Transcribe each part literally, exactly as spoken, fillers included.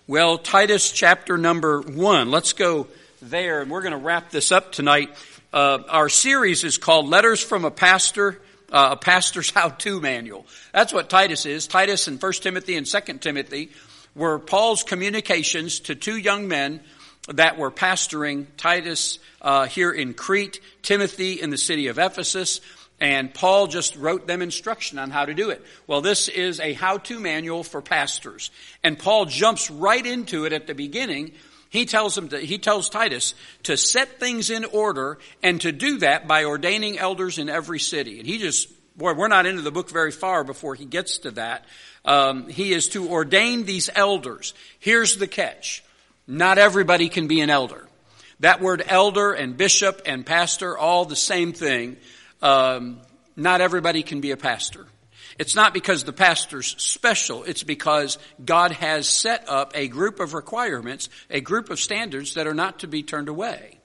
Well, Titus chapter number one. Let's go there, and we're going to wrap this up tonight. Uh, our series is called Letters from a Pastor, uh, a Pastor's How-To Manual. That's what Titus is. Titus and First Timothy and Second Timothy were Paul's communications to two young men that were pastoring, Titus uh, here in Crete, Timothy in the city of Ephesus. And Paul just wrote them instruction on how to do it. Well, this is a how-to manual for pastors. And Paul jumps right into it at the beginning. He tells them to, he tells Titus to set things in order and to do that by ordaining elders in every city. And he just, boy, we're not into the book very far before he gets to that. Um, he is to ordain these elders. Here's the catch. Not everybody can be an elder. That word elder and bishop and pastor, all the same thing. Um, not everybody can be a pastor. It's not because the pastor's special. It's because God has set up a group of requirements, a group of standards that are not to be turned away.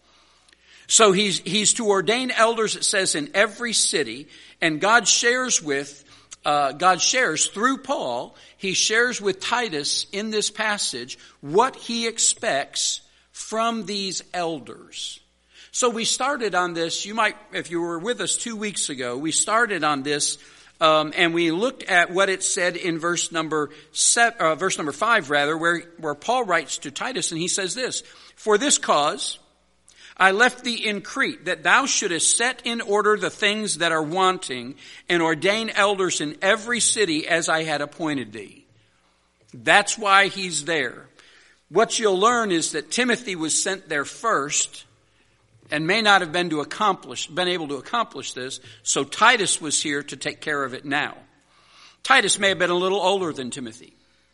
So he's, he's to ordain elders, it says, in every city. And God shares with, uh, God shares through Paul, he shares with Titus in this passage what he expects from these elders. So we started on this, you might, if you were with us two weeks ago, we started on this, um, and we looked at what it said in verse number seven, uh, verse number five rather, where, where Paul writes to Titus, and he says this, "For this cause I left thee in Crete, that thou shouldest set in order the things that are wanting, and ordain elders in every city as I had appointed thee." That's why he's there. What you'll learn is that Timothy was sent there first, and may not have been to accomplish, been able to accomplish this, so Titus was here to take care of it now. Titus may have been a little older than Timothy.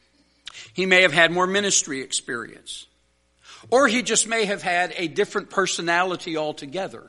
He may have had more ministry experience. Or he just may have had a different personality altogether.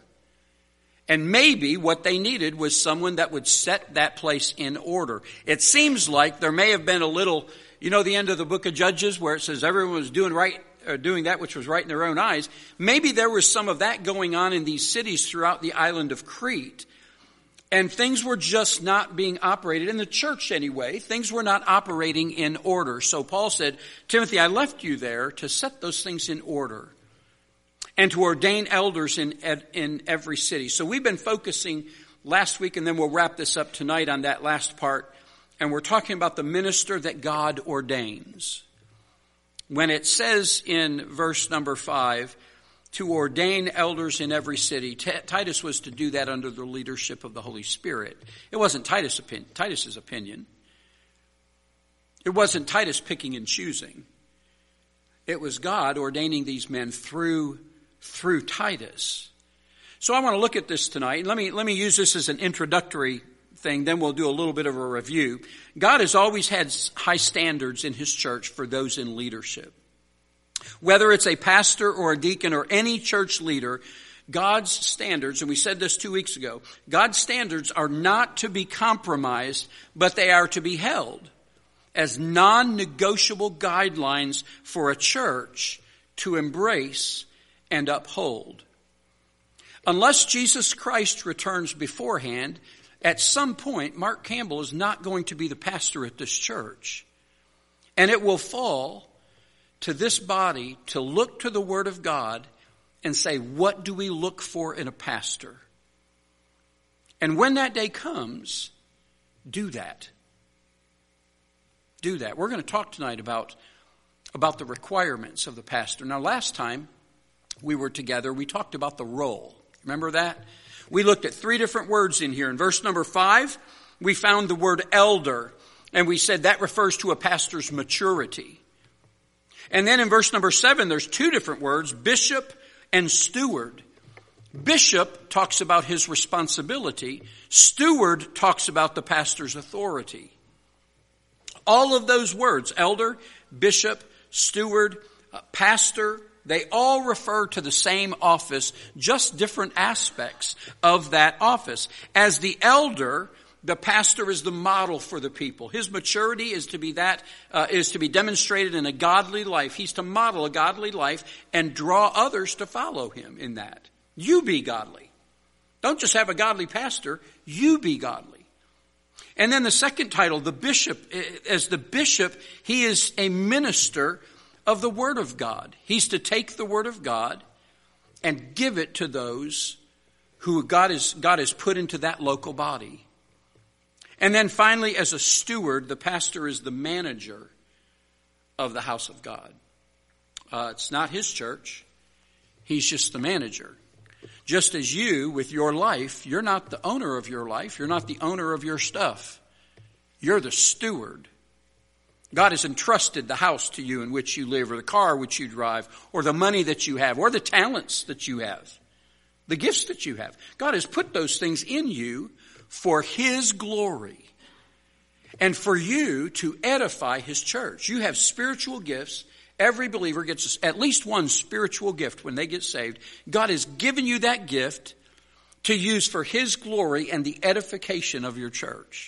And maybe what they needed was someone that would set that place in order. It seems like there may have been a little, you know, the end of the book of Judges where it says everyone was doing right, or doing that which was right in their own eyes. Maybe there was some of that going on in these cities throughout the island of Crete. And things were just not being operated, in the church anyway, things were not operating in order. So Paul said, Timothy, I left you there to set those things in order and to ordain elders in, in every city. So we've been focusing last week, and then we'll wrap this up tonight on that last part. And we're talking about the minister that God ordains. When it says in verse number five, to ordain elders in every city, T- Titus was to do that under the leadership of the Holy Spirit. It wasn't Titus' opinion, Titus's opinion. It wasn't Titus picking and choosing. It was God ordaining these men through, through Titus. So I want to look at this tonight. Let me, let me use this as an introductory thing, then we'll do a little bit of a review. God has always had high standards in his church for those in leadership. Whether it's a pastor or a deacon or any church leader, God's standards, and we said this two weeks ago, God's standards are not to be compromised, but they are to be held as non-negotiable guidelines for a church to embrace and uphold. Unless Jesus Christ returns beforehand, at some point, Mark Campbell is not going to be the pastor at this church. And it will fall to this body to look to the Word of God and say, what do we look for in a pastor? And when that day comes, do that. Do that. We're going to talk tonight about, about the requirements of the pastor. Now, last time we were together, we talked about the role. Remember that? We looked at three different words in here. In verse number five, we found the word elder, and we said that refers to a pastor's maturity. And then in verse number seven, there's two different words, bishop and steward. Bishop talks about his responsibility. Steward talks about the pastor's authority. All of those words, elder, bishop, steward, uh, pastor, they all refer to the same office, just different aspects of that office. As the elder, the pastor is the model for the people. His maturity is to be that, uh, is to be demonstrated in a godly life. He's to model a godly life and draw others to follow him in that. You be godly. Don't just have a godly pastor, you be godly. And then the second title, the bishop, as the bishop, he is a minister of the Word of God. He's to take the Word of God and give it to those who God is, God has put into that local body. And then finally, as a steward, the pastor is the manager of the house of God. Uh, it's not his church. He's just the manager. Just as you, with your life, you're not the owner of your life. You're not the owner of your stuff. You're the steward. God has entrusted the house to you in which you live, or the car which you drive, or the money that you have, or the talents that you have, the gifts that you have. God has put those things in you for His glory and for you to edify His church. You have spiritual gifts. Every believer gets at least one spiritual gift when they get saved. God has given you that gift to use for His glory and the edification of your church.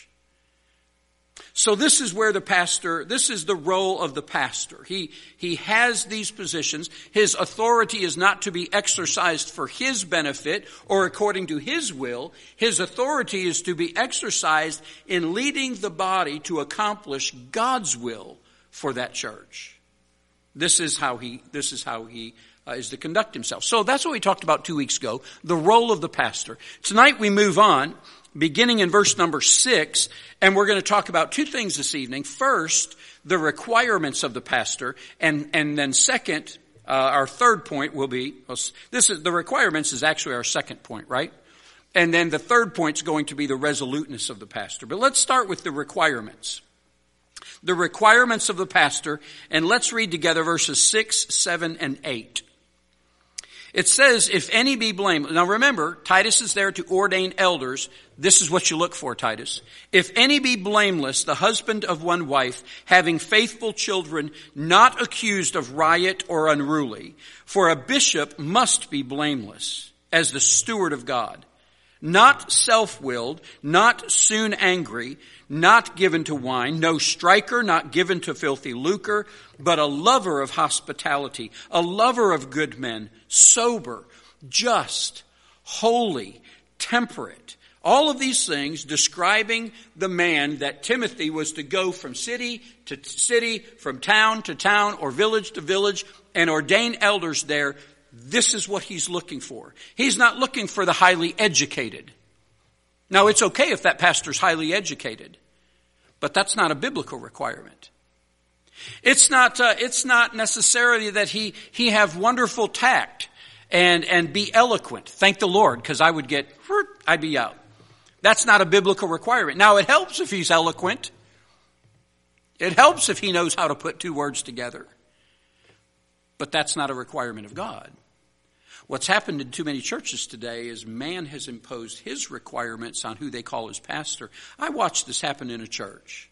So this is where the pastor, this is the role of the pastor. He, he has these positions. His authority is not to be exercised for his benefit or according to his will. His authority is to be exercised in leading the body to accomplish God's will for that church. This is how he, this is how he uh, is to conduct himself. So that's what we talked about two weeks ago, the role of the pastor. Tonight we move on, beginning in verse number six, and we're going to talk about two things this evening. First, the requirements of the pastor, and, and then second, uh, our third point will be, well, this is, the requirements is actually our second point, right? And then the third point is going to be the resoluteness of the pastor. But let's start with the requirements. The requirements of the pastor, and let's read together verses six, seven, and eight. It says, if any be blameless. Now remember, Titus is there to ordain elders. This is what you look for, Titus. If any be blameless, the husband of one wife, having faithful children, not accused of riot or unruly. For a bishop must be blameless as the steward of God. Not self-willed, not soon angry, not given to wine, no striker, not given to filthy lucre, but a lover of hospitality, a lover of good men, sober, just, holy, temperate. All of these things describing the man that Timothy was to go from city to city, from town to town, or village to village, and ordain elders there. This is what he's looking for. He's not looking for the highly educated. Now, it's okay if that pastor's highly educated, but that's not a biblical requirement. It's not, uh, it's not necessarily that he, he have wonderful tact and, and be eloquent. Thank the Lord, because I would get, I'd be out. That's not a biblical requirement. Now, it helps if he's eloquent. It helps if he knows how to put two words together. But that's not a requirement of God. What's happened in too many churches today is man has imposed his requirements on who they call his pastor. I watched this happen in a church.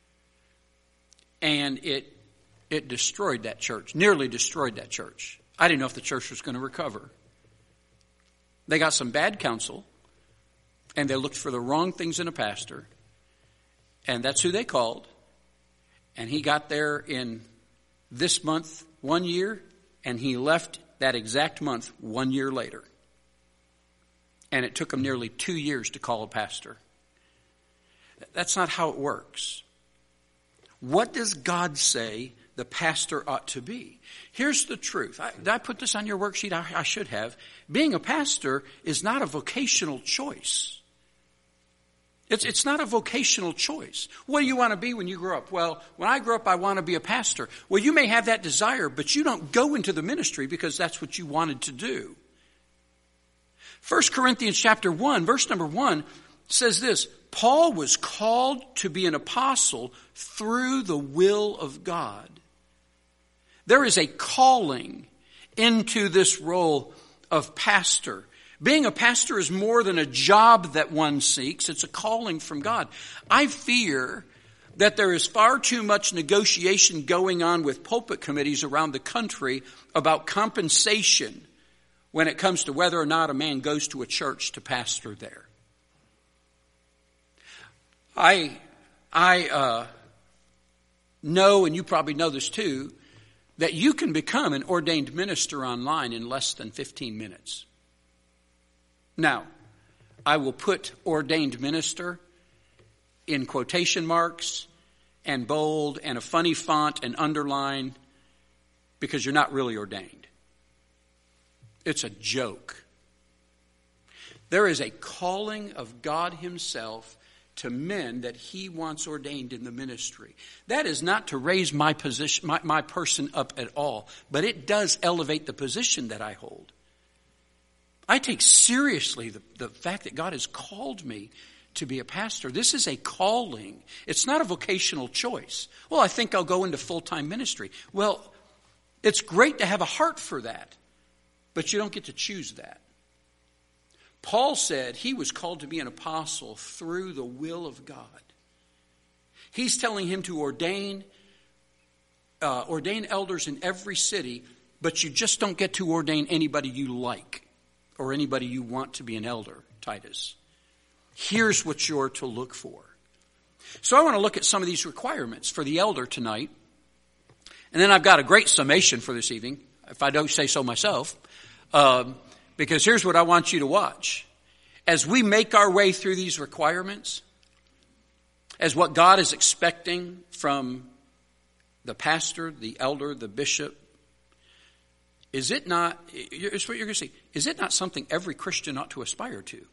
And it it destroyed that church, nearly destroyed that church. I didn't know if the church was going to recover. They got some bad counsel, and they looked for the wrong things in a pastor, and that's who they called. And he got there in this month one year, and he left that exact month one year later. And it took him nearly two years to call a pastor. That's not how it works. What does God say the pastor ought to be? Here's the truth. I, did I put this on your worksheet? I, I should have. Being a pastor is not a vocational choice. It's, it's not a vocational choice. What do you want to be when you grow up? Well, when I grow up, I want to be a pastor. Well, you may have that desire, but you don't go into the ministry because that's what you wanted to do. First Corinthians chapter one, verse number one says this, Paul was called to be an apostle through the will of God. There is a calling into this role of pastor. Being a pastor is more than a job that one seeks. It's a calling from God. I fear that there is far too much negotiation going on with pulpit committees around the country about compensation when it comes to whether or not a man goes to a church to pastor there. I, I uh, know, and you probably know this too, that you can become an ordained minister online in less than fifteen minutes. Now, I will put ordained minister in quotation marks and bold and a funny font and underline because you're not really ordained. It's a joke. There is a calling of God himself to men that he wants ordained in the ministry. That is not to raise my position, my, my person up at all, but it does elevate the position that I hold. I take seriously the, the fact that God has called me to be a pastor. This is a calling. It's not a vocational choice. Well, I think I'll go into full-time ministry. Well, it's great to have a heart for that, but you don't get to choose that. Paul said he was called to be an apostle through the will of God. He's telling him to ordain, uh, ordain elders in every city, but you just don't get to ordain anybody you like or anybody you want to be an elder, Titus. Here's what you're to look for. So I want to look at some of these requirements for the elder tonight. And then I've got a great summation for this evening, if I don't say so myself. Um, because here's what I want you to watch. As we make our way through these requirements, as what God is expecting from the pastor, the elder, the bishop, is it not, it's what you're going to see, is it not something every Christian ought to aspire to?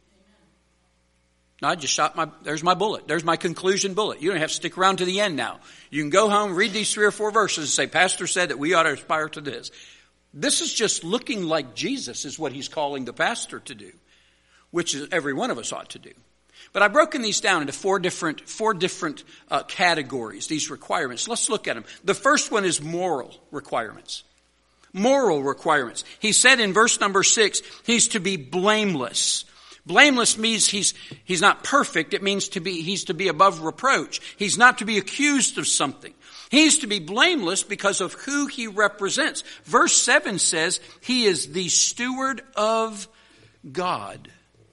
Now, I just shot my, there's my bullet. There's my conclusion bullet. You don't have to stick around to the end now. You can go home, read these three or four verses and say, Pastor said that we ought to aspire to this. This is just looking like Jesus is what he's calling the pastor to do, which is every one of us ought to do. But I've broken these down into four different, four different uh, categories, these requirements. Let's look at them. The first one is moral requirements. Moral requirements. He said in verse number six, he's to be blameless. Blameless means he's, he's not perfect. It means to be, he's to be above reproach. He's not to be accused of something. He's to be blameless because of who he represents. Verse seven says he is the steward of God.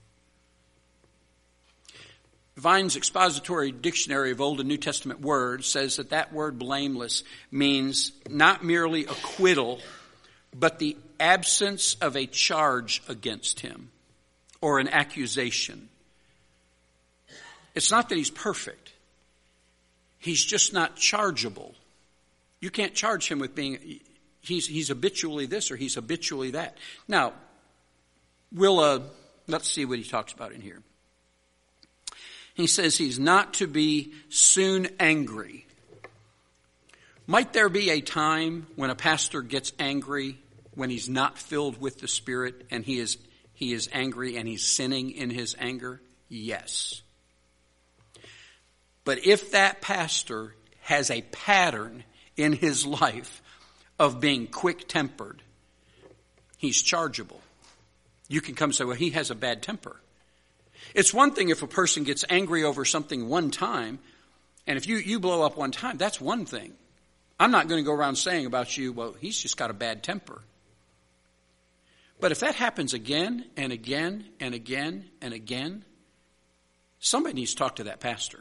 Vine's Expository Dictionary of Old and New Testament Words says that that word blameless means not merely acquittal, but the absence of a charge against him or an accusation. It's not that he's perfect. He's just not chargeable. You can't charge him with being, he's, he's habitually this or he's habitually that. Now, we'll, uh, let's see what he talks about in here. He says he's not to be soon angry. Might there be a time when a pastor gets angry when he's not filled with the Spirit and he is, he is angry and he's sinning in his anger? Yes. But if that pastor has a pattern in his life of being quick-tempered, he's chargeable. You can come and say, well, he has a bad temper. It's one thing if a person gets angry over something one time, and if you, you blow up one time, that's one thing. I'm not going to go around saying about you, well, he's just got a bad temper. But if that happens again and again and again and again, somebody needs to talk to that pastor.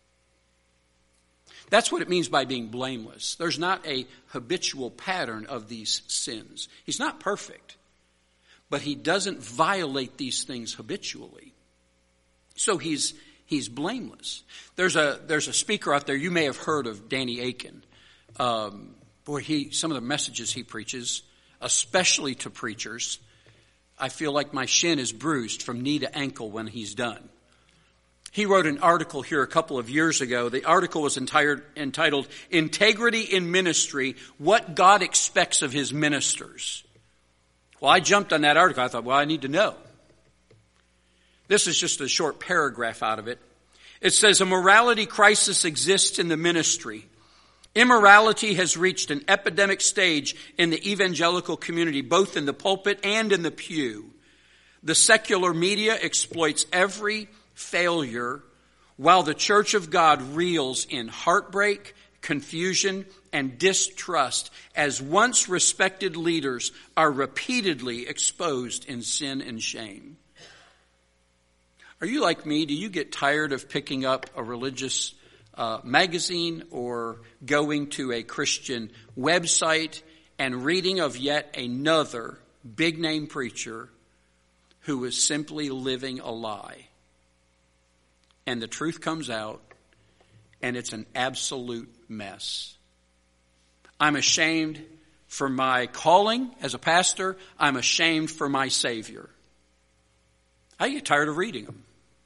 That's what it means by being blameless. There's not a habitual pattern of these sins. He's not perfect, but he doesn't violate these things habitually. So he's he's blameless. There's a there's a speaker out there, you may have heard of Danny Akin. Um, boy, he some of the messages he preaches, especially to preachers, I feel like my shin is bruised from knee to ankle when he's done. He wrote an article here a couple of years ago. The article was entitled, entitled Integrity in Ministry, What God Expects of His Ministers. Well, I jumped on that article. I thought, well, I need to know. This is just a short paragraph out of it. It says, a morality crisis exists in the ministry. Immorality has reached an epidemic stage in the evangelical community, both in the pulpit and in the pew. The secular media exploits every failure, while the Church of God reels in heartbreak, confusion, and distrust as once respected leaders are repeatedly exposed in sin and shame. Are you like me? Do you get tired of picking up a religious uh, magazine or going to a Christian website and reading of yet another big-name preacher who is simply living a lie? And the truth comes out, and it's an absolute mess. I'm ashamed for my calling as a pastor. I'm ashamed for my Savior. I get tired of reading them.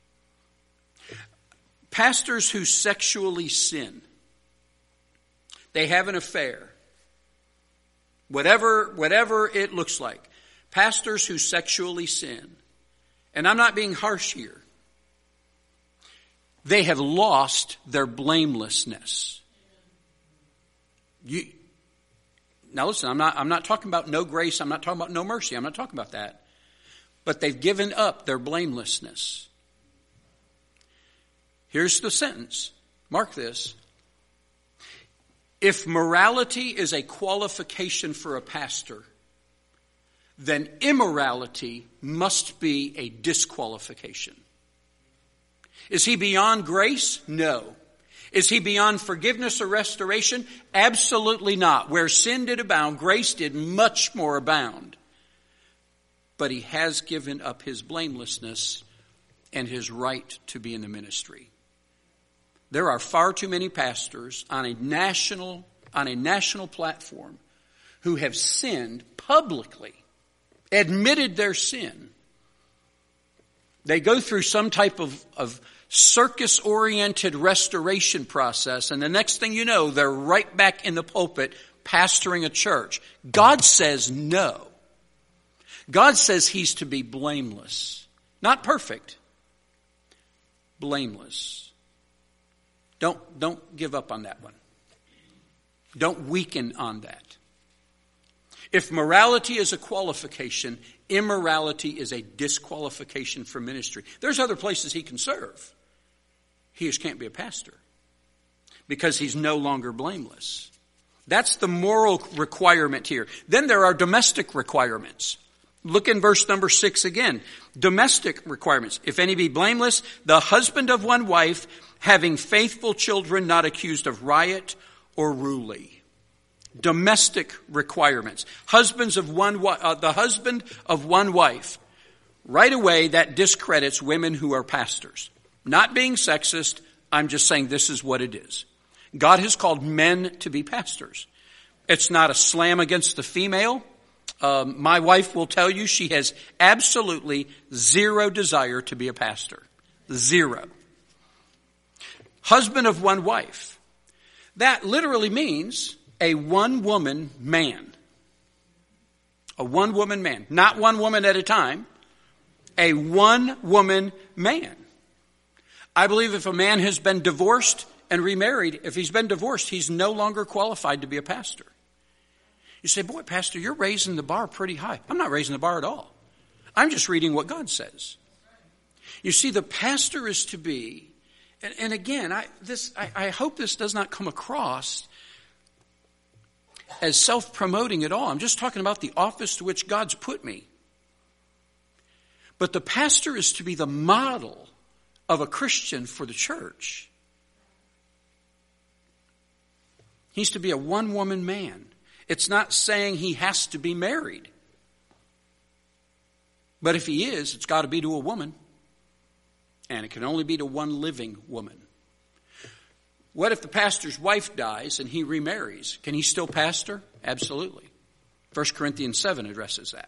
Pastors who sexually sin. They have an affair. Whatever, whatever it looks like. Pastors who sexually sin. And I'm not being harsh here. They have lost their blamelessness. You, now listen, I'm not, I'm not talking about no grace. I'm not talking about no mercy. I'm not talking about that. But they've given up their blamelessness. Here's the sentence. Mark this. If morality is a qualification for a pastor, then immorality must be a disqualification. Is he beyond grace? No. Is he beyond forgiveness or restoration? Absolutely not. Where sin did abound, grace did much more abound. But he has given up his blamelessness and his right to be in the ministry. There are far too many pastors on a national, on a national platform who have sinned publicly, admitted their sin. They go through some type of, of circus-oriented restoration process, and the next thing you know, they're right back in the pulpit pastoring a church. God says no. God says he's to be blameless. Not perfect. Blameless. Don't, don't give up on that one. Don't weaken on that. If morality is a qualification, immorality is a disqualification for ministry. There's other places he can serve. He just can't be a pastor because he's no longer blameless. That's the moral requirement here. Then there are domestic requirements. Look in verse number six again. Domestic requirements. If any be blameless, the husband of one wife, having faithful children, not accused of riot or ruly. Domestic requirements. Husbands of one, uh, the husband of one wife. Right away, that discredits women who are pastors. Not being sexist, I'm just saying this is what it is. God has called men to be pastors. It's not a slam against the female. Um, my wife will tell you she has absolutely zero desire to be a pastor. Zero. Husband of one wife. That literally means a one-woman man. A one-woman man. Not one woman at a time. A one-woman man. I believe if a man has been divorced and remarried, if he's been divorced, he's no longer qualified to be a pastor. You say, boy, Pastor, you're raising the bar pretty high. I'm not raising the bar at all. I'm just reading what God says. You see, the pastor is to be, and, and again, I, this, I, I hope this does not come across as self-promoting at all. I'm just talking about the office to which God's put me. But the pastor is to be the model of a Christian for the church. He's to be a one-woman man. It's not saying he has to be married. But if he is, it's got to be to a woman. And it can only be to one living woman. What if the pastor's wife dies and he remarries? Can he still pastor? Absolutely. First Corinthians seven addresses that.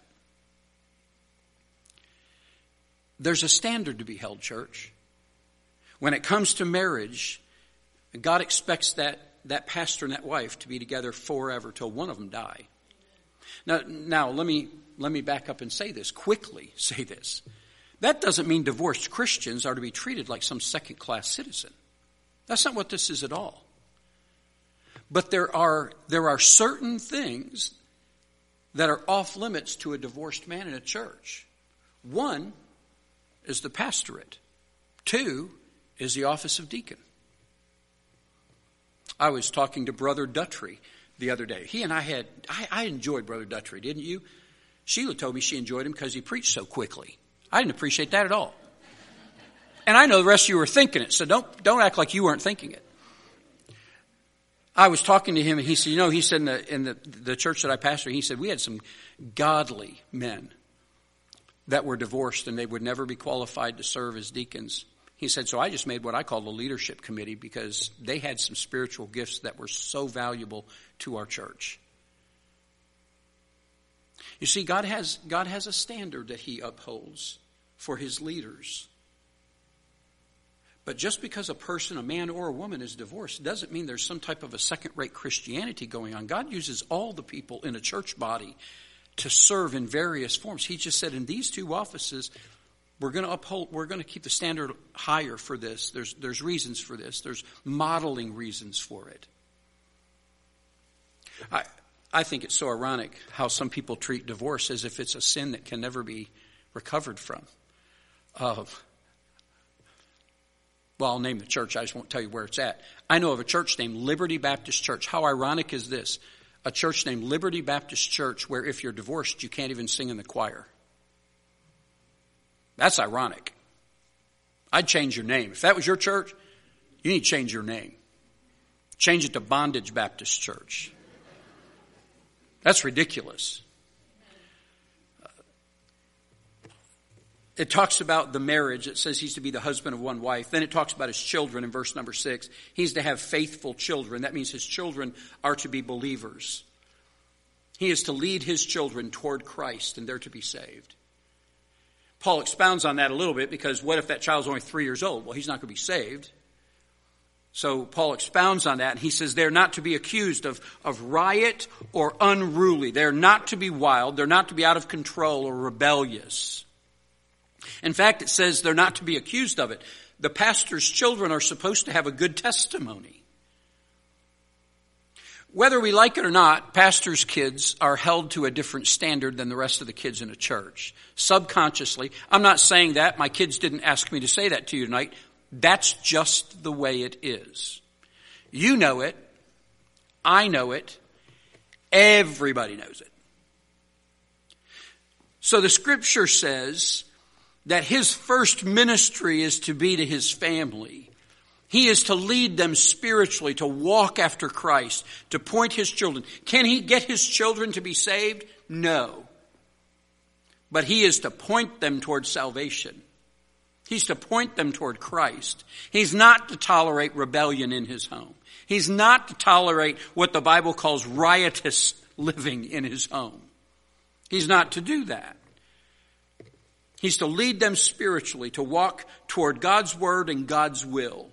There's a standard to be held, church. When it comes to marriage, God expects that that pastor and that wife to be together forever till one of them die. Now, now let me let me back up and say this, quickly say this. That doesn't mean divorced Christians are to be treated like some second-class citizen. That's not what this is at all. But there are there are certain things that are off limits to a divorced man in a church. One is the pastorate. Two is the office of deacon. I was talking to Brother Duttry the other day. He and I had, I, I enjoyed Brother Duttry, didn't you? Sheila told me she enjoyed him because he preached so quickly. I didn't appreciate that at all. And I know the rest of you were thinking it, so don't, don't act like you weren't thinking it. I was talking to him and he said, you know, he said in the, in the, the church that I pastor, he said, we had some godly men that were divorced and they would never be qualified to serve as deacons. He said, so I just made what I call the leadership committee because they had some spiritual gifts that were so valuable to our church. You see, God has, God has a standard that he upholds for his leaders. But just because a person, a man or a woman, is divorced doesn't mean there's some type of a second-rate Christianity going on. God uses all the people in a church body to serve in various forms. He just said in these two offices, we're going to uphold, we're going to keep the standard higher for this. There's, there's reasons for this. There's modeling reasons for it. I, I think it's so ironic how some people treat divorce as if it's a sin that can never be recovered from. Uh, Well, I'll name the church. I just won't tell you where it's at. I know of a church named Liberty Baptist Church. How ironic is this? A church named Liberty Baptist Church where if you're divorced, you can't even sing in the choir. That's ironic. I'd change your name. If that was your church, you need to change your name. Change it to Bondage Baptist Church. That's ridiculous. It talks about the marriage. It says he's to be the husband of one wife. Then it talks about his children in verse number six. He's to have faithful children. That means his children are to be believers. He is to lead his children toward Christ, and they're to be saved. Paul expounds on that a little bit, because what if that child's only three years old? Well, he's not going to be saved. So Paul expounds on that, and he says they're not to be accused of, of riot or unruly. They're not to be wild. They're not to be out of control or rebellious. In fact, it says they're not to be accused of it. The pastor's children are supposed to have a good testimony. Whether we like it or not, pastors' kids are held to a different standard than the rest of the kids in a church. Subconsciously. I'm not saying that. My kids didn't ask me to say that to you tonight. That's just the way it is. You know it. I know it. Everybody knows it. So the scripture says that his first ministry is to be to his family. He is to lead them spiritually, to walk after Christ, to point his children. Can he get his children to be saved? No. But he is to point them toward salvation. He's to point them toward Christ. He's not to tolerate rebellion in his home. He's not to tolerate what the Bible calls riotous living in his home. He's not to do that. He's to lead them spiritually, to walk toward God's word and God's will.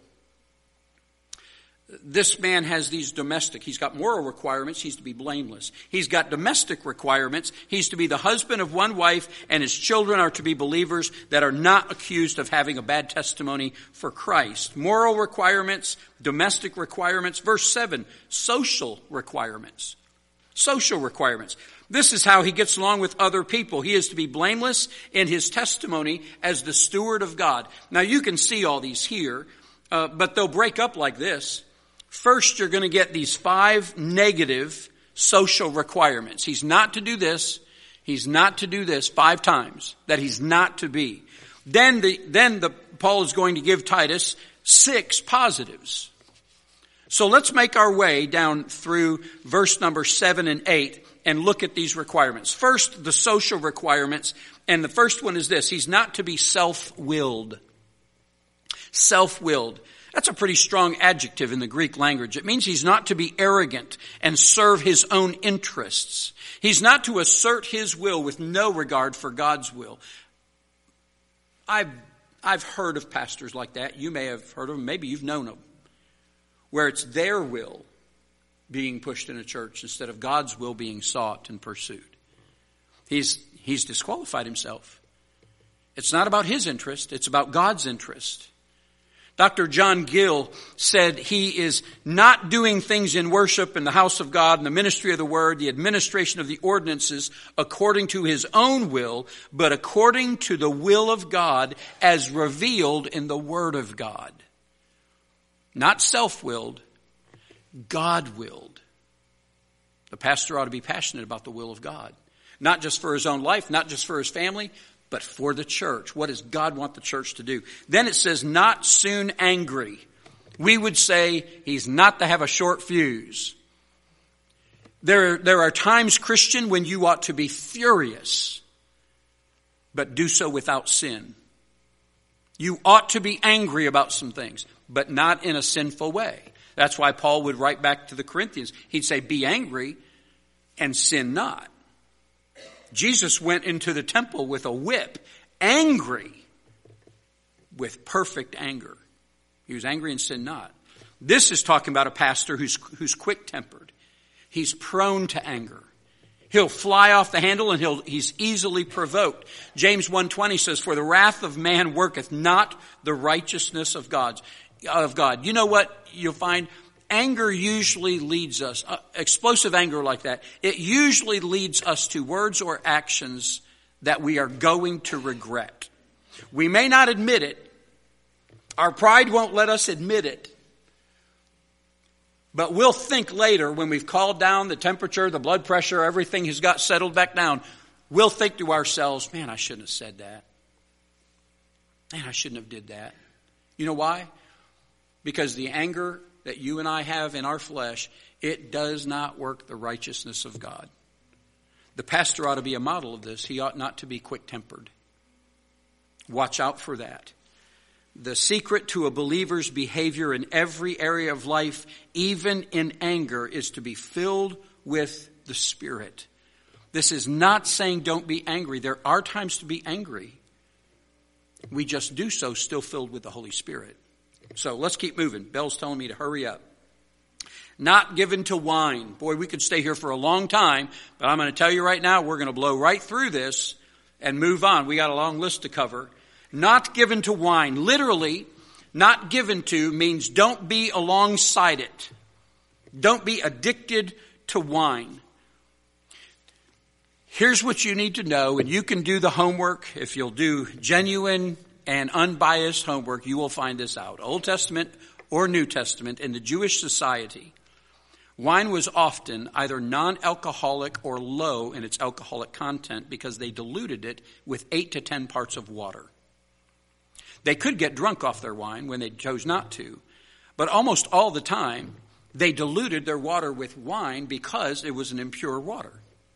This man has these domestic. He's got moral requirements. He's to be blameless. He's got domestic requirements. He's to be the husband of one wife, and his children are to be believers that are not accused of having a bad testimony for Christ. Moral requirements, domestic requirements. Verse seven, social requirements. Social requirements. This is how he gets along with other people. He is to be blameless in his testimony as the steward of God. Now you can see all these here, uh, but they'll break up like this. First, you're going to get these five negative social requirements. He's not to do this. He's not to do this five times. That he's not to be. Then the, then the, Paul is going to give Titus six positives. So let's make our way down through verse number seven and eight and look at these requirements. First, the social requirements. And the first one is this. He's not to be self-willed. Self-willed. That's a pretty strong adjective in the Greek language. It means he's not to be arrogant and serve his own interests. He's not to assert his will with no regard for God's will. I've, I've heard of pastors like that. You may have heard of them. Maybe you've known them. Where it's their will being pushed in a church instead of God's will being sought and pursued. He's, he's disqualified himself. It's not about his interest. It's about God's interest. Doctor John Gill said he is not doing things in worship in the house of God, in the ministry of the word, the administration of the ordinances according to his own will, but according to the will of God as revealed in the word of God. Not self-willed, God-willed. The pastor ought to be passionate about the will of God. Not just for his own life, not just for his family, but for the church. What does God want the church to do? Then it says, not soon angry. We would say he's not to have a short fuse. There, there are times, Christian, when you ought to be furious, but do so without sin. You ought to be angry about some things, but not in a sinful way. That's why Paul would write back to the Corinthians. He'd say, be angry and sin not. Jesus went into the temple with a whip, angry with perfect anger. He was angry and sinned not. This is talking about a pastor who's, who's quick-tempered. He's prone to anger. He'll fly off the handle and he'll, he's easily provoked. James one twenty says, for the wrath of man worketh not the righteousness of God's, of God. You know what you'll find? Anger usually leads us, uh, explosive anger like that, it usually leads us to words or actions that we are going to regret. We may not admit it. Our pride won't let us admit it. But we'll think later when we've called down the temperature, the blood pressure, everything has got settled back down. We'll think to ourselves, man, I shouldn't have said that. Man, I shouldn't have did that. You know why? Because the anger that you and I have in our flesh, it does not work the righteousness of God. The pastor ought to be a model of this. He ought not to be quick-tempered. Watch out for that. The secret to a believer's behavior in every area of life, even in anger, is to be filled with the Spirit. This is not saying don't be angry. There are times to be angry. We just do so still filled with the Holy Spirit. So let's keep moving. Bell's telling me to hurry up. Not given to wine. Boy, we could stay here for a long time, but I'm going to tell you right now, we're going to blow right through this and move on. We got a long list to cover. Not given to wine. Literally, not given to means don't be alongside it. Don't be addicted to wine. Here's what you need to know, and you can do the homework. If you'll do genuine and unbiased homework, you will find this out. Old Testament or New Testament, in the Jewish society, wine was often either non-alcoholic or low in its alcoholic content because they diluted it with eight to ten parts of water. They could get drunk off their wine when they chose not to, but almost all the time they diluted their water with wine because it was an impure water.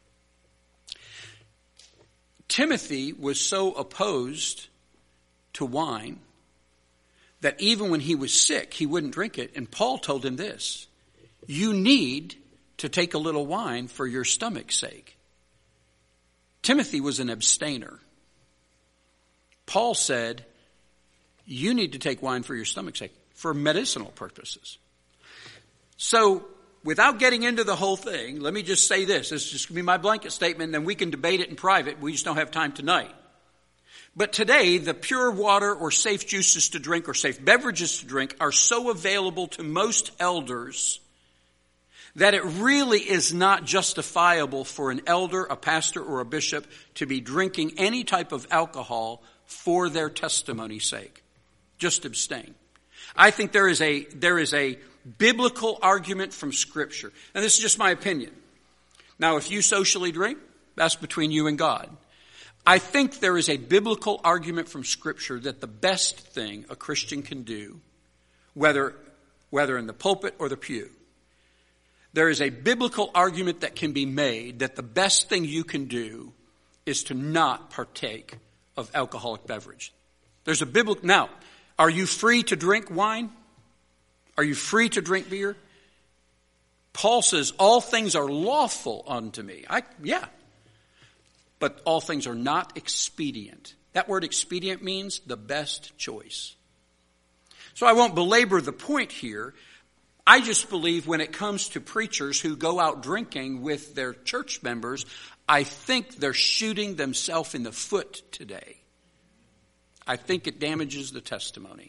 Timothy was so opposed to wine that even when he was sick, he wouldn't drink it. And Paul told him this, you need to take a little wine for your stomach's sake. Timothy was an abstainer. Paul said, you need to take wine for your stomach's sake, for medicinal purposes. So, without getting into the whole thing, let me just say this. This is just going to be my blanket statement, and then we can debate it in private. We just don't have time tonight. But today, the pure water or safe juices to drink or safe beverages to drink are so available to most elders that it really is not justifiable for an elder, a pastor, or a bishop to be drinking any type of alcohol for their testimony's sake. Just abstain. I think there is a, there is a biblical argument from Scripture. And this is just my opinion. Now, if you socially drink, that's between you and God. I think there is a biblical argument from Scripture that the best thing a Christian can do, whether, whether in the pulpit or the pew, there is a biblical argument that can be made that the best thing you can do is to not partake of alcoholic beverage. There's a biblical, now, are you free to drink wine? Are you free to drink beer? Paul says, all things are lawful unto me. I, yeah. But all things are not expedient. That word expedient means the best choice. So I won't belabor the point here. I just believe when it comes to preachers who go out drinking with their church members, I think they're shooting themselves in the foot today. I think it damages the testimony.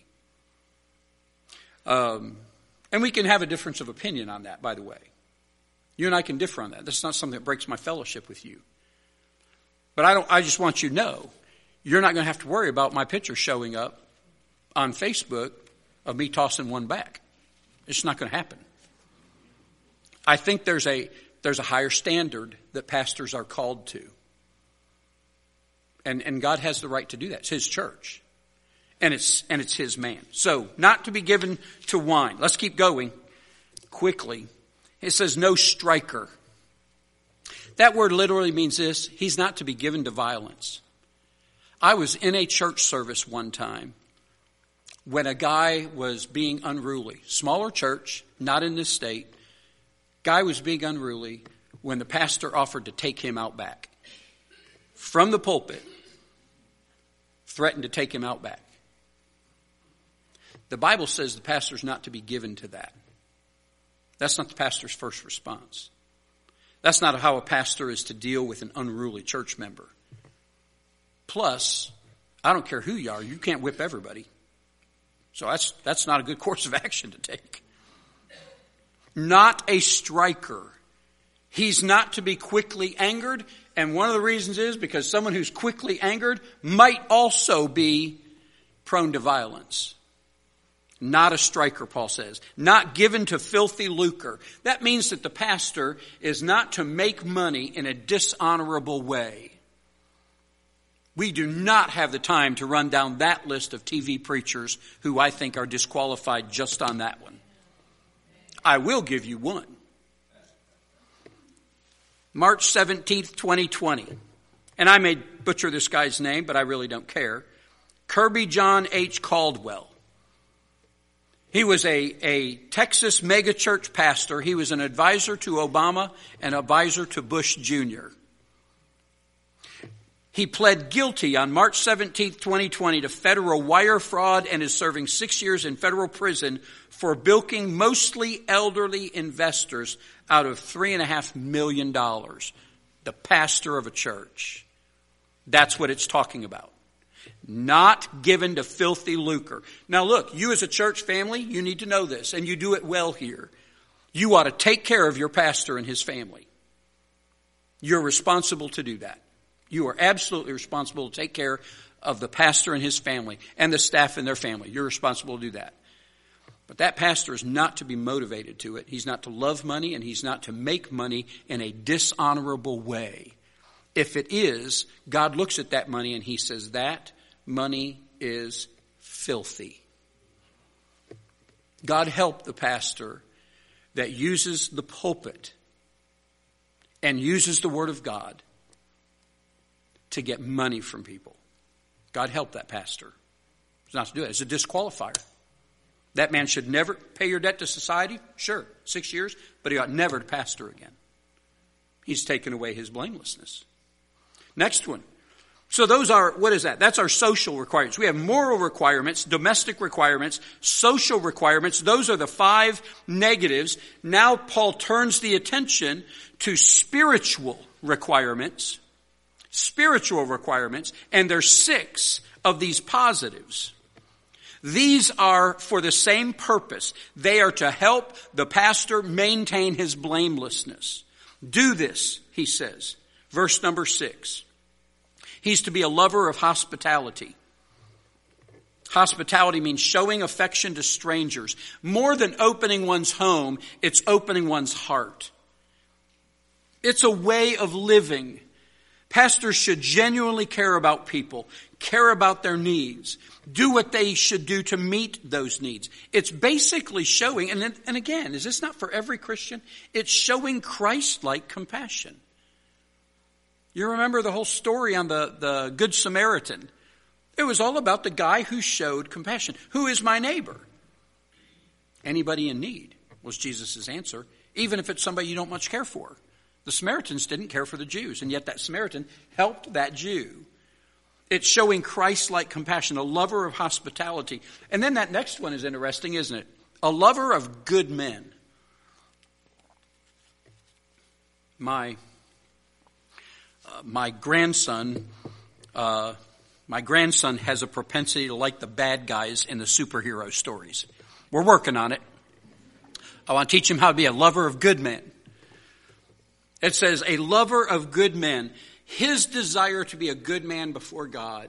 Um, and we can have a difference of opinion on that, by the way. You and I can differ on that. That's not something that breaks my fellowship with you. But I don't. I just want you to know, you're not going to have to worry about my picture showing up on Facebook of me tossing one back. It's not going to happen. I think there's a there's a higher standard that pastors are called to. And, and God has the right to do that. It's His church. And it's, and it's His man. So, not to be given to wine. Let's keep going quickly. It says no striker. That word literally means this. He's not to be given to violence. I was in a church service one time when a guy was being unruly. Smaller church, not in this state. Guy was being unruly when the pastor offered to take him out back. from the pulpit, threatened to take him out back. The Bible says the pastor's not to be given to that. That's not the pastor's first response. That's not how a pastor is to deal with an unruly church member. Plus, I don't care who you are, you can't whip everybody. So that's that's not a good course of action to take. Not a striker. He's not to be quickly angered, and one of the reasons is because someone who's quickly angered might also be prone to violence. Not a striker, Paul says. Not given to filthy lucre. That means that the pastor is not to make money in a dishonorable way. We do not have the time to run down that list of T V preachers who I think are disqualified just on that one. I will give you one. March seventeenth, twenty twenty. And I may butcher this guy's name, but I really don't care. Kirby John H. Caldwell. He was a, a Texas megachurch pastor. He was an advisor to Obama and advisor to Bush Junior He pled guilty on March seventeenth, twenty twenty to federal wire fraud and is serving six years in federal prison for bilking mostly elderly investors out of three and a half million dollars. The pastor of a church. That's what it's talking about. Not given to filthy lucre. Now look, you as a church family, you need to know this, and you do it well here. You ought to take care of your pastor and his family. You're responsible to do that. You are absolutely responsible to take care of the pastor and his family and the staff and their family. You're responsible to do that. But that pastor is not to be motivated to it. He's not to love money, and he's not to make money in a dishonorable way. If it is, God looks at that money and he says, that money is filthy. God help the pastor that uses the pulpit and uses the Word of God to get money from people. God help that pastor. It's not to do it. It's a disqualifier. That man should never pay your debt to society. Sure, six years, but he ought never to pastor again. He's taken away his blamelessness. Next one. So those are, what is that? That's our social requirements. We have moral requirements, domestic requirements, social requirements. Those are the five negatives. Now Paul turns the attention to spiritual requirements. Spiritual requirements. And there's six of these positives. These are for the same purpose. They are to help the pastor maintain his blamelessness. Do this, he says. Verse number six. He's to be a lover of hospitality. Hospitality means showing affection to strangers. More than opening one's home, it's opening one's heart. It's a way of living. Pastors should genuinely care about people, care about their needs, do what they should do to meet those needs. It's basically showing, and, and again, is this not for every Christian? It's showing Christ-like compassion. You remember the whole story on the, the Good Samaritan. It was all about the guy who showed compassion. Who is my neighbor? Anybody in need, was Jesus' answer, even if it's somebody you don't much care for. The Samaritans didn't care for the Jews, and yet that Samaritan helped that Jew. It's showing Christ-like compassion, a lover of hospitality. And then that next one is interesting, isn't it? A lover of good men. My... Uh, my grandson, uh, my grandson has a propensity to like the bad guys in the superhero stories. We're working on it. I want to teach him how to be a lover of good men. It says, a lover of good men. His desire to be a good man before God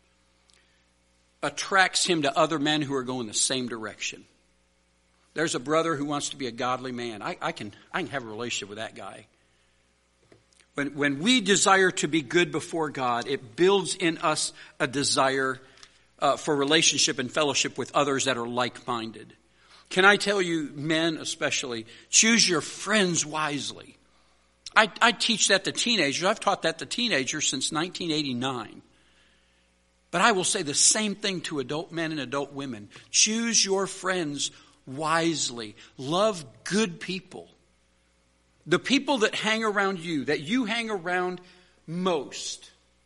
attracts him to other men who are going the same direction. There's a brother who wants to be a godly man. I, I can I can have a relationship with that guy. When, when we desire to be good before God, it builds in us a desire uh, for relationship and fellowship with others that are like-minded. Can I tell you, men especially, choose your friends wisely. I, I teach that to teenagers. I've taught that to teenagers since nineteen eighty-nine. But I will say the same thing to adult men and adult women. Choose your friends wisely. Love good people. The people that hang around you, that you hang around most,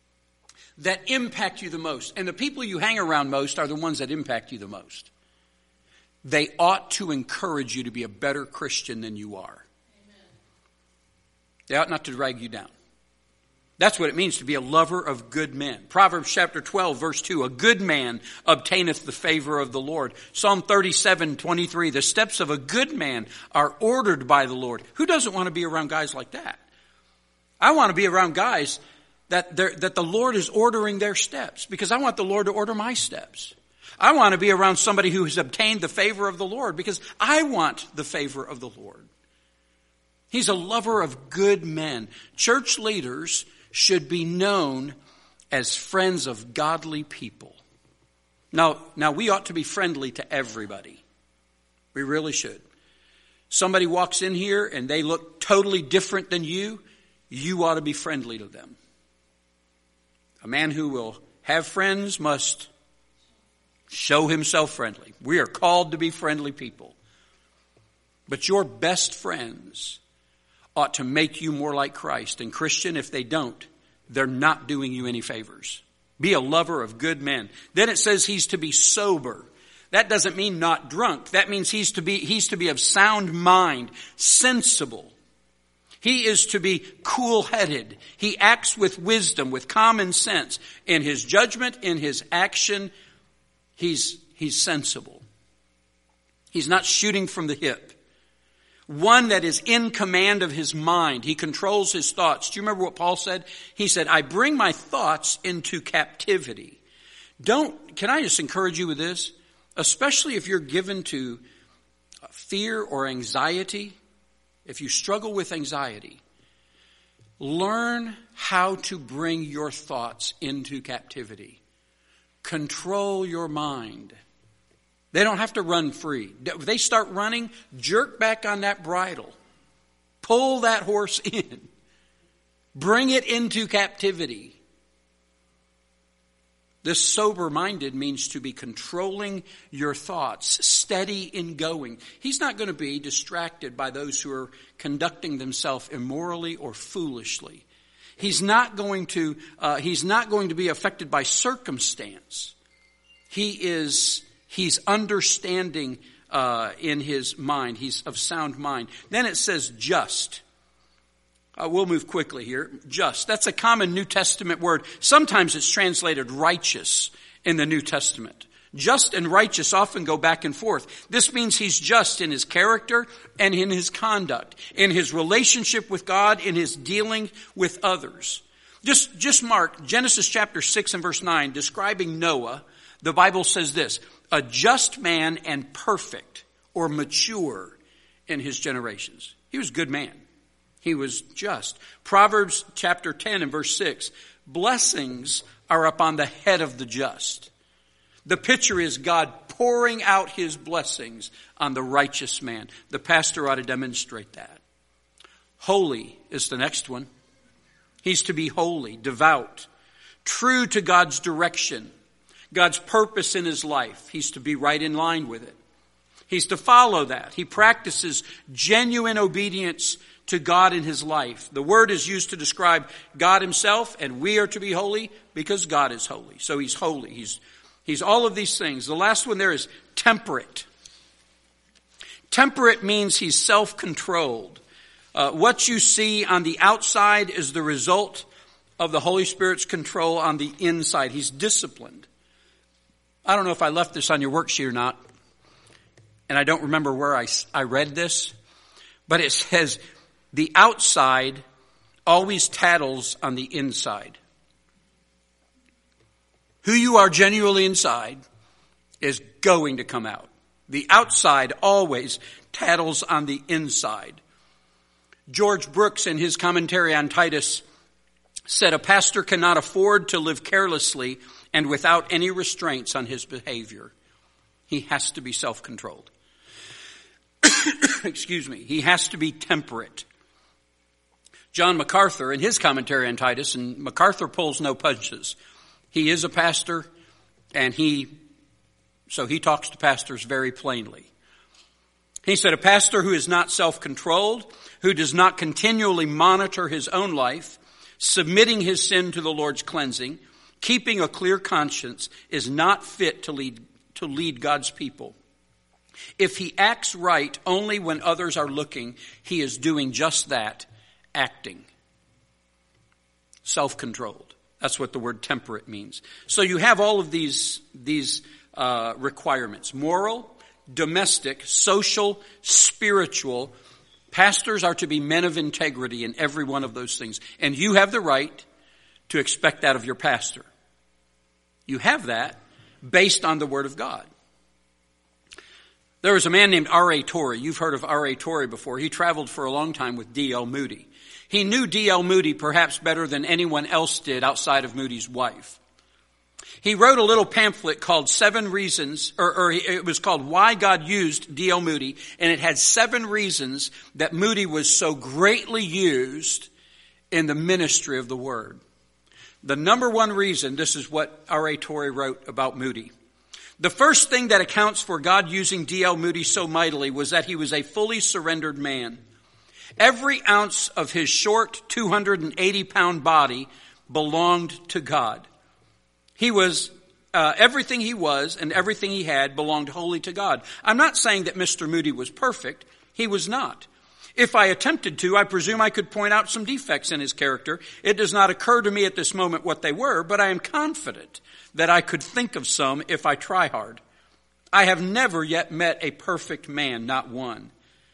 that impact you the most. And the people you hang around most are the ones that impact you the most. They ought to encourage you to be a better Christian than you are. Amen. They ought not to drag you down. That's what it means to be a lover of good men. Proverbs chapter twelve, verse two, a good man obtaineth the favor of the Lord. Psalm thirty-seven, twenty-three, the steps of a good man are ordered by the Lord. Who doesn't want to be around guys like that? I want to be around guys that that the Lord is ordering their steps, because I want the Lord to order my steps. I want to be around somebody who has obtained the favor of the Lord, because I want the favor of the Lord. He's a lover of good men. Church leaders should be known as friends of godly people. Now, now we ought to be friendly to everybody. We really should. Somebody walks in here and they look totally different than you, you ought to be friendly to them. A man who will have friends must show himself friendly. We are called to be friendly people. But your best friends ought to make you more like Christ. And Christian, if they don't, they're not doing you any favors. Be a lover of good men. Then it says he's to be sober. That doesn't mean not drunk. That means he's to be, he's to be of sound mind, sensible. He is to be cool-headed. He acts with wisdom, with common sense. In his judgment, in his action, he's, he's sensible. He's not shooting from the hip. One that is in command of his mind. He controls his thoughts. Do you remember what Paul said? He said, I bring my thoughts into captivity. Don't, can I just encourage you with this? Especially if you're given to fear or anxiety, if you struggle with anxiety, learn how to bring your thoughts into captivity. Control your mind. They don't have to run free. If they start running, jerk back on that bridle. Pull that horse in. Bring it into captivity. This sober-minded means to be controlling your thoughts, steady in going. He's not going to be distracted by those who are conducting themselves immorally or foolishly. He's not going to, uh, he's not going to be affected by circumstance. He is, he's understanding uh, in his mind. He's of sound mind. Then it says just. Uh, we'll move quickly here. Just. That's a common New Testament word. Sometimes it's translated righteous in the New Testament. Just and righteous often go back and forth. This means he's just in his character and in his conduct, in his relationship with God, in his dealing with others. Just, just mark Genesis chapter six and verse nine, describing Noah. The Bible says this, a just man and perfect or mature in his generations. He was a good man. He was just. Proverbs chapter ten and verse six. Blessings are upon the head of the just. The picture is God pouring out his blessings on the righteous man. The pastor ought to demonstrate that. Holy is the next one. He's to be holy, devout, true to God's direction, God's purpose in his life. He's to be right in line with it. He's to follow that. He practices genuine obedience to God in his life. The word is used to describe God himself, and we are to be holy because God is holy. So he's holy. He's, he's all of these things. The last one there is temperate. Temperate means he's self-controlled. Uh, what you see on the outside is the result of the Holy Spirit's control on the inside. He's disciplined. I don't know if I left this on your worksheet or not, and I don't remember where I, I read this, but it says, the outside always tattles on the inside. Who you are genuinely inside is going to come out. The outside always tattles on the inside. George Brooks, in his commentary on Titus, said a pastor cannot afford to live carelessly and without any restraints on his behavior. He has to be self-controlled. Excuse me. He has to be temperate. John MacArthur, in his commentary on Titus, and MacArthur pulls no punches. He is a pastor, and he, so he talks to pastors very plainly. He said, a pastor who is not self-controlled, who does not continually monitor his own life, submitting his sin to the Lord's cleansing, keeping a clear conscience, is not fit to lead, to lead God's people. If he acts right only when others are looking, he is doing just that, acting. Self-controlled. That's what the word temperate means. So you have all of these, these uh, requirements. Moral, domestic, social, spiritual. Pastors are to be men of integrity in every one of those things. And you have the right to expect that of your pastor. You have that based on the Word of God. There was a man named R A Torrey. You've heard of R A Torrey before. He traveled for a long time with D L Moody. He knew D L Moody perhaps better than anyone else did outside of Moody's wife. He wrote a little pamphlet called Seven Reasons, or, or it was called Why God Used D L Moody, and it had seven reasons that Moody was so greatly used in the ministry of the Word. The number one reason, this is what R A Torrey wrote about Moody. The first thing that accounts for God using D L Moody so mightily was that he was a fully surrendered man. Every ounce of his short two hundred eighty pound body belonged to God. He was, uh, everything he was and everything he had belonged wholly to God. I'm not saying that Mister Moody was perfect. He was not. If I attempted to, I presume I could point out some defects in his character. It does not occur to me at this moment what they were, but I am confident that I could think of some if I try hard. I have never yet met a perfect man, not one.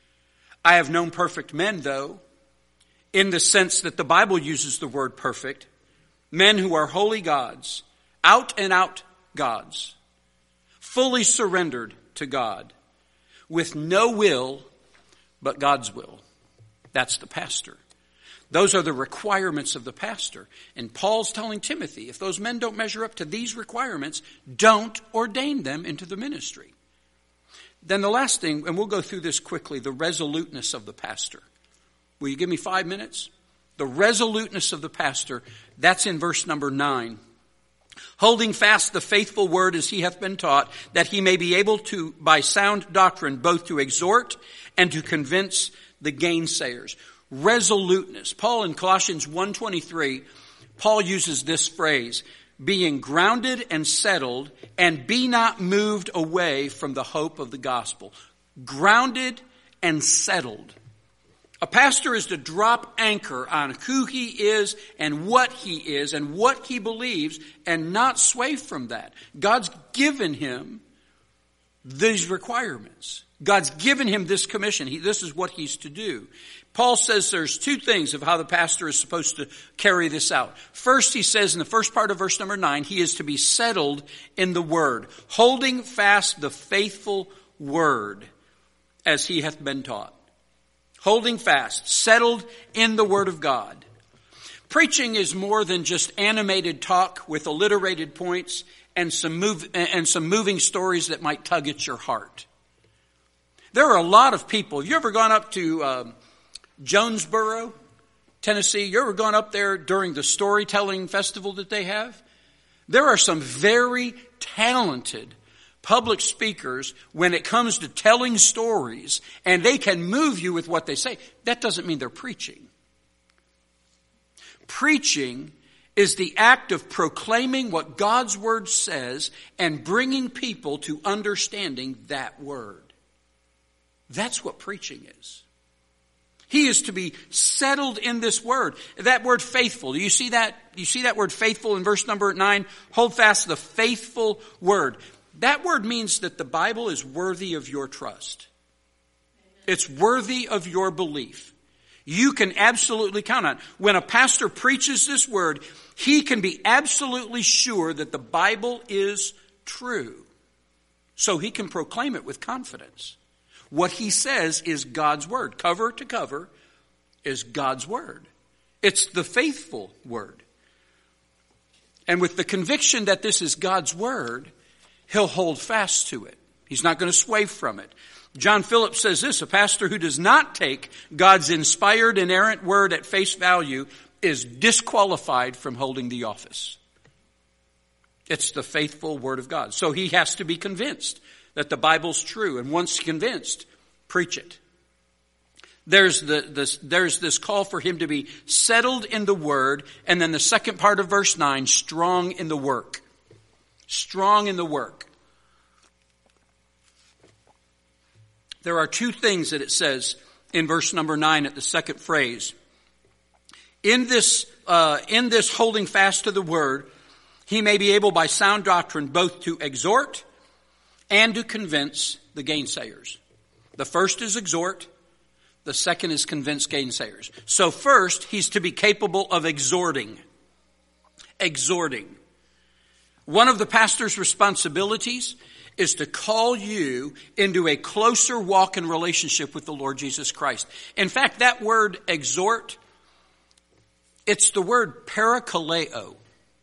I have known perfect men, though, in the sense that the Bible uses the word perfect, men who are holy gods, out and out gods, fully surrendered to God, with no will but God's will. That's the pastor. Those are the requirements of the pastor. And Paul's telling Timothy, if those men don't measure up to these requirements, don't ordain them into the ministry. Then the last thing, and we'll go through this quickly, the resoluteness of the pastor. Will you give me five minutes? The resoluteness of the pastor, that's in verse number nine. Holding fast the faithful word as he hath been taught, that he may be able to, by sound doctrine, both to exhort and to convince the gainsayers. Resoluteness. Paul in Colossians one twenty-three, Paul uses this phrase, being grounded and settled, and be not moved away from the hope of the gospel. Grounded and settled. A pastor is to drop anchor on who he is and what he is and what he believes and not sway from that. God's given him these requirements. God's given him this commission. He, this is what he's to do. Paul says there's two things of how the pastor is supposed to carry this out. First, he says in the first part of verse number nine, he is to be settled in the word, holding fast the faithful word as he hath been taught. Holding fast, settled in the Word of God. Preaching is more than just animated talk with alliterated points and some move, and some moving stories that might tug at your heart. There are a lot of people. Have you ever gone up to um, Jonesboro, Tennessee? You ever gone up there during the storytelling festival that they have? There are some very talented public speakers when it comes to telling stories, and they can move you with what they say. That doesn't mean they're preaching. Preaching is the act of proclaiming what God's word says and bringing people to understanding that word. That's what preaching is. He is to be settled in this word. That word faithful. Do you see that? You see that word faithful in verse number nine? Hold fast the faithful word. That word means that the Bible is worthy of your trust. It's worthy of your belief. You can absolutely count on it. When a pastor preaches this word, he can be absolutely sure that the Bible is true. So he can proclaim it with confidence. What he says is God's word. Cover to cover is God's word. It's the faithful word. And with the conviction that this is God's word, he'll hold fast to it. He's not going to sway from it. John Phillips says this, a pastor who does not take God's inspired, inerrant word at face value is disqualified from holding the office. It's the faithful word of God. So he has to be convinced that the Bible's true. And once convinced, preach it. There's the, this, there's this call for him to be settled in the word. And then the second part of verse nine, strong in the work. Strong in the work. There are two things that it says in verse number nine at the second phrase. In this, uh, in this holding fast to the word, he may be able by sound doctrine both to exhort and to convince the gainsayers. The first is exhort. The second is convince gainsayers. So first, he's to be capable of exhorting. Exhorting. One of the pastor's responsibilities is to call you into a closer walk and relationship with the Lord Jesus Christ. In fact, that word exhort, it's the word parakaleo.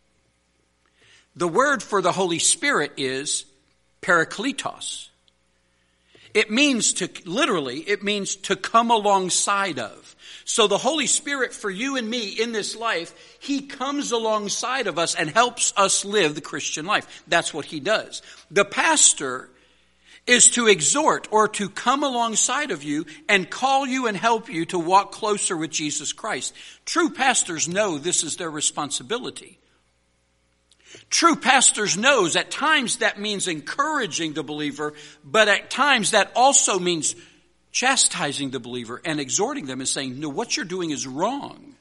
The word for the Holy Spirit is parakletos. It means to, literally, it means to come alongside of. So the Holy Spirit for you and me in this life, he comes alongside of us and helps us live the Christian life. That's what he does. The pastor is to exhort or to come alongside of you and call you and help you to walk closer with Jesus Christ. True pastors know this is their responsibility. True pastors knows at times that means encouraging the believer, but at times that also means chastising the believer and exhorting them and saying, no, what you're doing is wrong.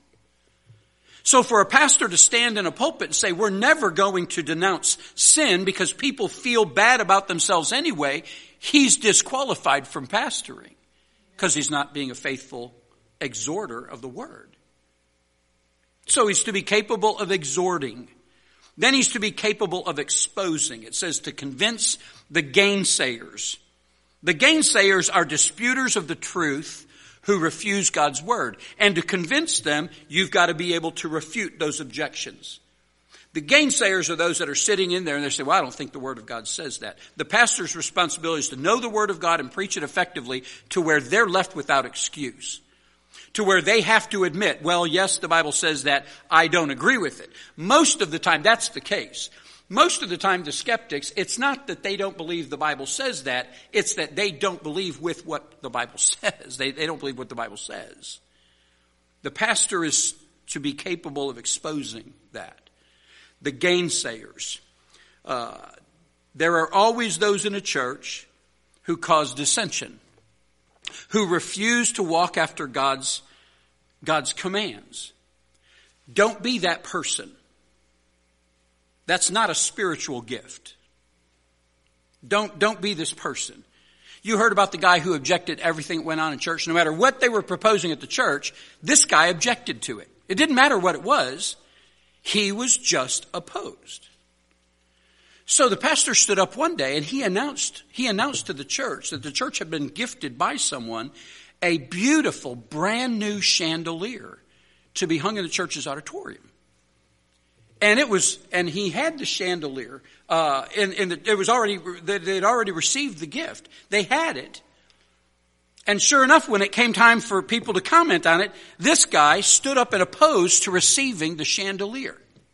So for a pastor to stand in a pulpit and say, we're never going to denounce sin because people feel bad about themselves anyway, he's disqualified from pastoring because he's not being a faithful exhorter of the word. So he's to be capable of exhorting. Then he's to be capable of exposing. It says to convince the gainsayers. The gainsayers are disputers of the truth who refuse God's word. And to convince them, you've got to be able to refute those objections. The gainsayers are those that are sitting in there and they say, well, I don't think the word of God says that. The pastor's responsibility is to know the word of God and preach it effectively to where they're left without excuse. To where they have to admit, well, yes, the Bible says that, I don't agree with it. Most of the time, that's the case. Most of the time, the skeptics, it's not that they don't believe the Bible says that, it's that they don't believe with what the Bible says. They, they don't believe what the Bible says. The pastor is to be capable of exposing that. The gainsayers. Uh, there are always those in a church who cause dissension, who refuse to walk after God's, God's commands. Don't be that person. That's not a spiritual gift. Don't, don't be this person. You heard about the guy who objected everything that went on in church. No matter what they were proposing at the church, this guy objected to it. It didn't matter what it was. He was just opposed. So the pastor stood up one day and he announced, he announced to the church that the church had been gifted by someone a beautiful brand new chandelier to be hung in the church's auditorium. And it was, and he had the chandelier, uh, and, and it was already, they had already received the gift. They had it. And sure enough, when it came time for people to comment on it, this guy stood up and opposed to receiving the chandelier.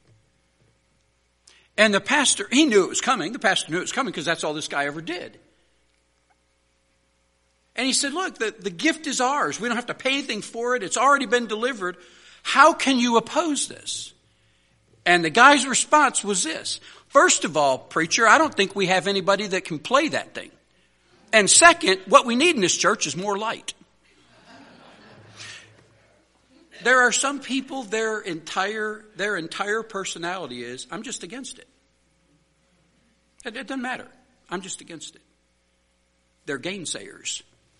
And the pastor, he knew it was coming. The pastor knew it was coming because that's all this guy ever did. And he said, look, the, the gift is ours. We don't have to pay anything for it. It's already been delivered. How can you oppose this? And the guy's response was this. First of all, preacher, I don't think we have anybody that can play that thing. And second, what we need in this church is more light. There are some people, their entire, their entire personality is, I'm just against it. It, it doesn't matter. I'm just against it. They're gainsayers.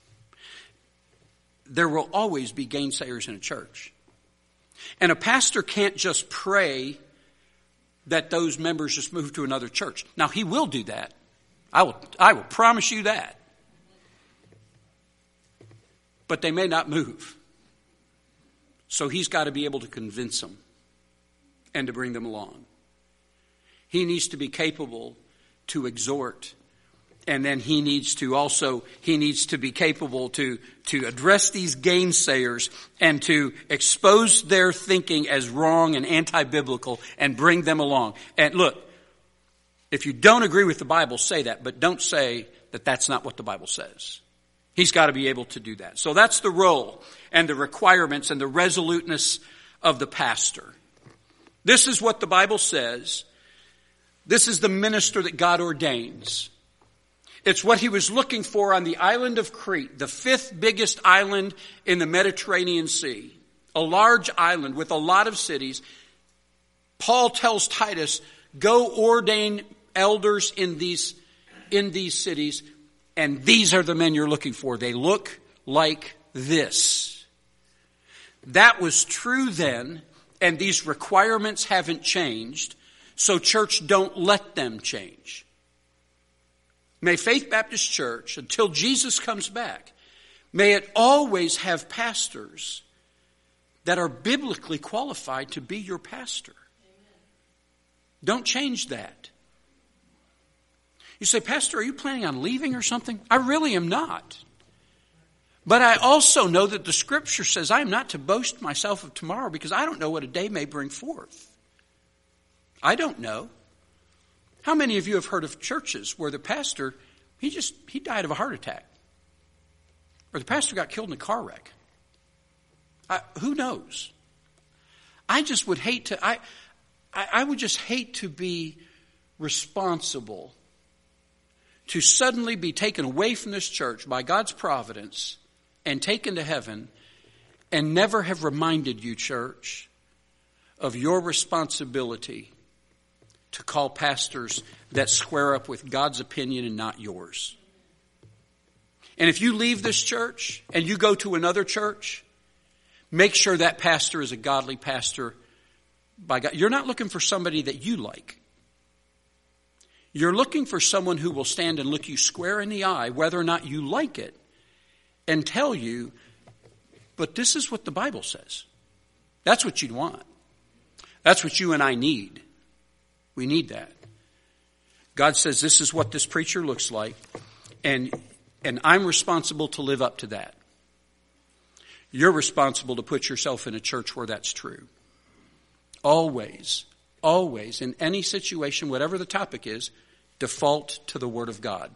There will always be gainsayers in a church. And a pastor can't just pray that those members just move to another church. Now, he will do that. I will, I will promise you that. But they may not move. So he's got to be able to convince them and to bring them along. He needs to be capable to exhort. And then he needs to also, he needs to be capable to, to address these gainsayers and to expose their thinking as wrong and anti-biblical and bring them along. And look, if you don't agree with the Bible, say that, but don't say that that's not what the Bible says. He's got to be able to do that. So that's the role and the requirements and the resoluteness of the pastor. This is what the Bible says. This is the minister that God ordains. It's what he was looking for on the island of Crete, the fifth biggest island in the Mediterranean Sea. A large island with a lot of cities. Paul tells Titus, go ordain elders in these, in these cities, and these are the men you're looking for. They look like this. That was true then, and these requirements haven't changed, so church, don't let them change. May Faith Baptist Church, until Jesus comes back, may it always have pastors that are biblically qualified to be your pastor. Don't change that. You say, Pastor, are you planning on leaving or something? I really am not. But I also know that the Scripture says I am not to boast myself of tomorrow because I don't know what a day may bring forth. I don't know. How many of you have heard of churches where the pastor, he just, he died of a heart attack? Or the pastor got killed in a car wreck? I, who knows? I just would hate to, I, I, I would just hate to be responsible to suddenly be taken away from this church by God's providence and taken to heaven and never have reminded you, church, of your responsibility to call pastors that square up with God's opinion and not yours. And if you leave this church and you go to another church, make sure that pastor is a godly pastor by God. You're not looking for somebody that you like. You're looking for someone who will stand and look you square in the eye, whether or not you like it, and tell you, but this is what the Bible says. That's what you'd want. That's what you and I need. We need that. God says this is what this preacher looks like, and, and I'm responsible to live up to that. You're responsible to put yourself in a church where that's true. Always, always, in any situation, whatever the topic is, default to the Word of God.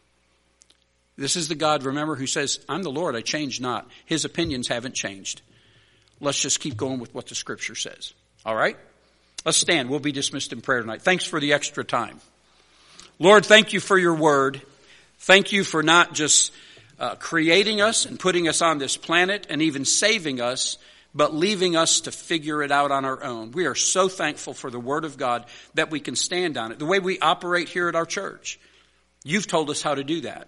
This is the God, remember, who says, I'm the Lord, I change not. His opinions haven't changed. Let's just keep going with what the Scripture says. All right? Let's stand. We'll be dismissed in prayer tonight. Thanks for the extra time. Lord, thank you for your word. Thank you for not just uh, creating us and putting us on this planet and even saving us, but leaving us to figure it out on our own. We are so thankful for the word of God that we can stand on it. The way we operate here at our church, you've told us how to do that.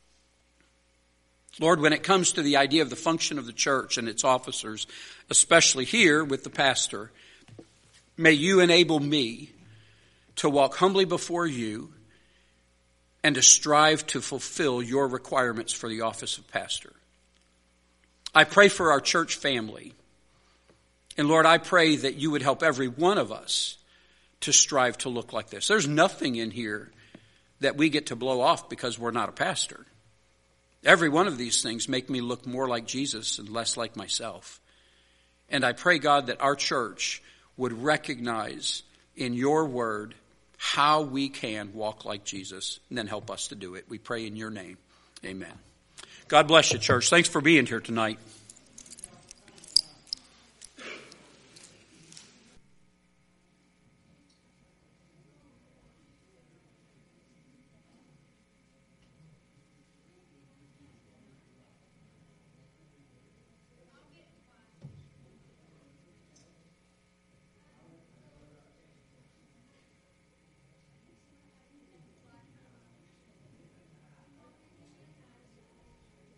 Lord, when it comes to the idea of the function of the church and its officers, especially here with the pastor, may you enable me to walk humbly before you and to strive to fulfill your requirements for the office of pastor. I pray for our church family. And Lord, I pray that you would help every one of us to strive to look like this. There's nothing in here that we get to blow off because we're not a pastor. Every one of these things make me look more like Jesus and less like myself. And I pray, God, that our church would recognize in your word how we can walk like Jesus, and then help us to do it. We pray in your name. Amen. God bless you, church. Thanks for being here tonight.